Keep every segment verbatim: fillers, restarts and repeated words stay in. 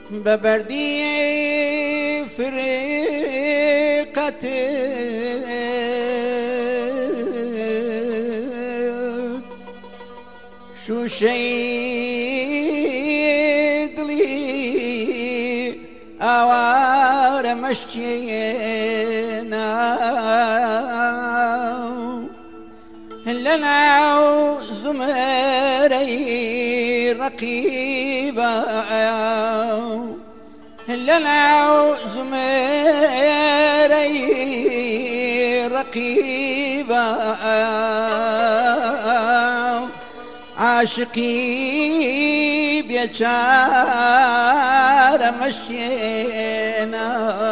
ببردي فرقة شو شيد لي أوار مشينا لنا زمري رقيبا لنا زمري رقيبا عاشقي بيشار مشينا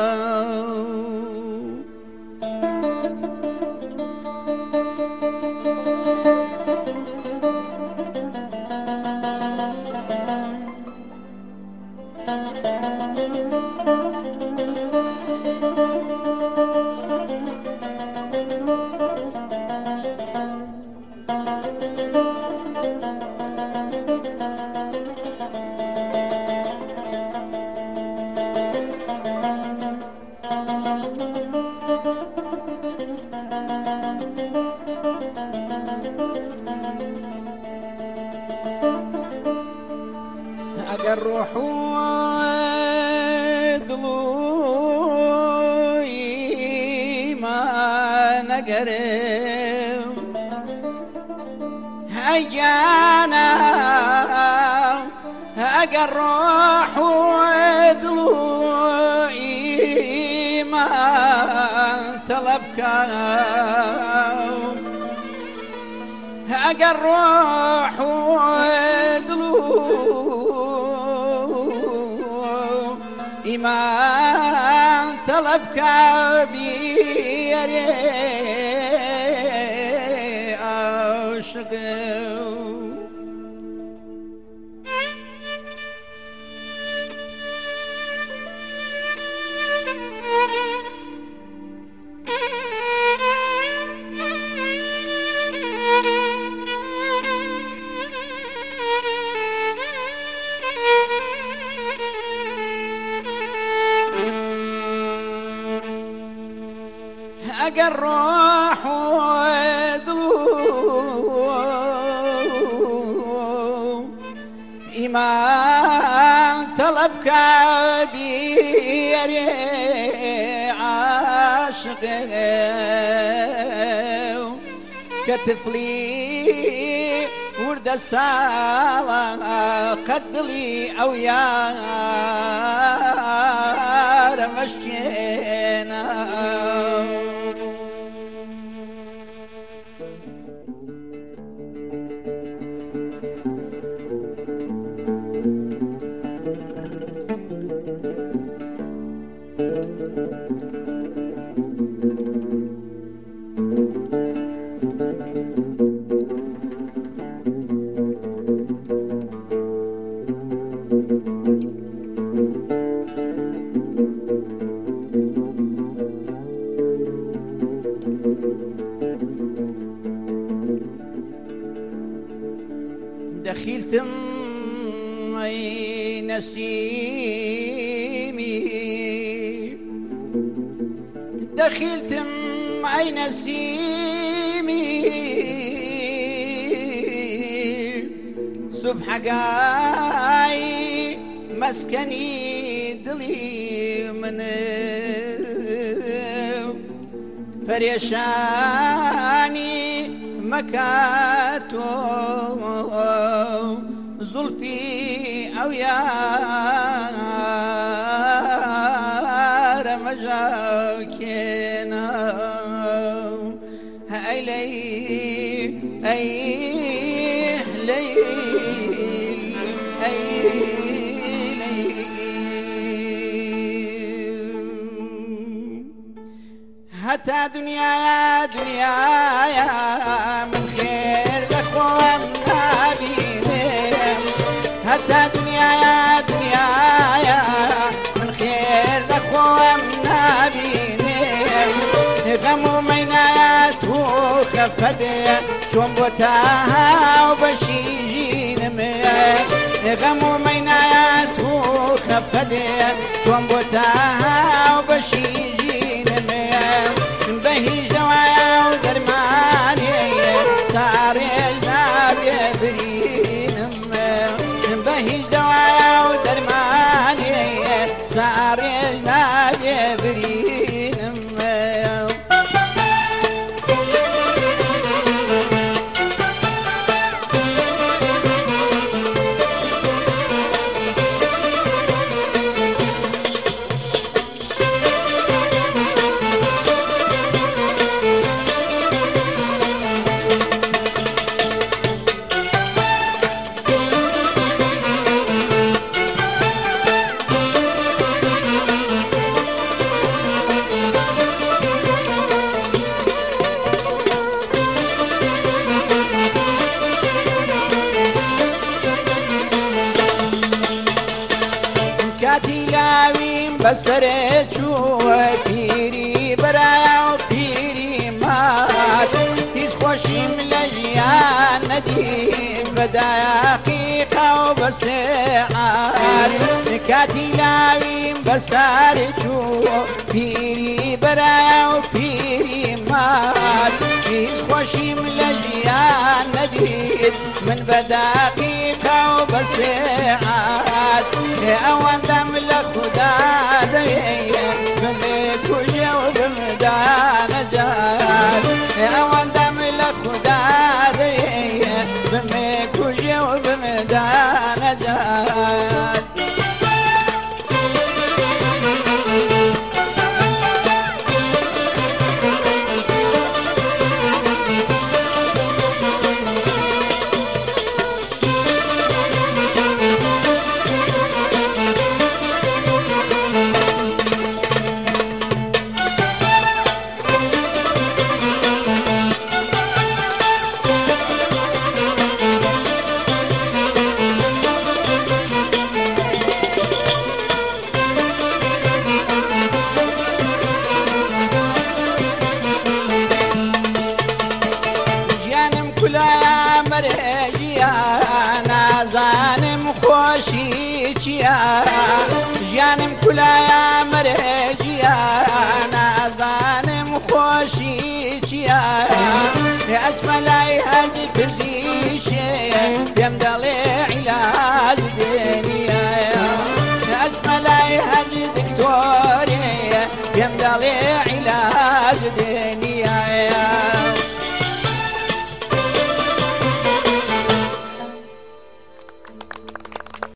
الروح ضلوي ما نقرب هيانا هاجا الروح ضلوي ما طلبك هاجا الروح ضلوي ما طلبك بيري عاشق أجا الروح وضلو إيمان طلبك بيري عاشق كتفلي ورد السالة قدلي أو يا مشينا دخلتم أي نسيمي دخلتم أي نسيمي صبح جاي مسكني دلي من فريشاني مكاتو زلفي أو يا رمجاكينا أي ليل أي ليل أي ليل حتى دنيا يا دنيا يا من خير الأخوة النبيين حتى دنيا يا دنيا يا من خير الأخوة النبيين غمو مينات وخفد شنبتها وبشيجين غمو مينات وخفد خفدي شون بوتاها وبشيجين من بهيج دوايا ودرماني صاري نابي برين من بهيج دوايا ودرماني صاري نابي برين كاتي لاوين بسرتشو بيري برايا وبيري مات هيز خوشي ملجيان نديم بدايا قيقة وبسعات كاتي لاوين بسرتشو بيري برايا وبيري مات هيز خوشي ملجيان نديم من بداقيقة وبسعات أوان دم لخدا دمية بمكوجة وبمدان جات أوان دم لخدا دمية بمكوجة وبمدان جات كلا مرجيا نازانم خوشی چیا جانم كلا يا مرجيا نازانم خوشی چیا اسفلای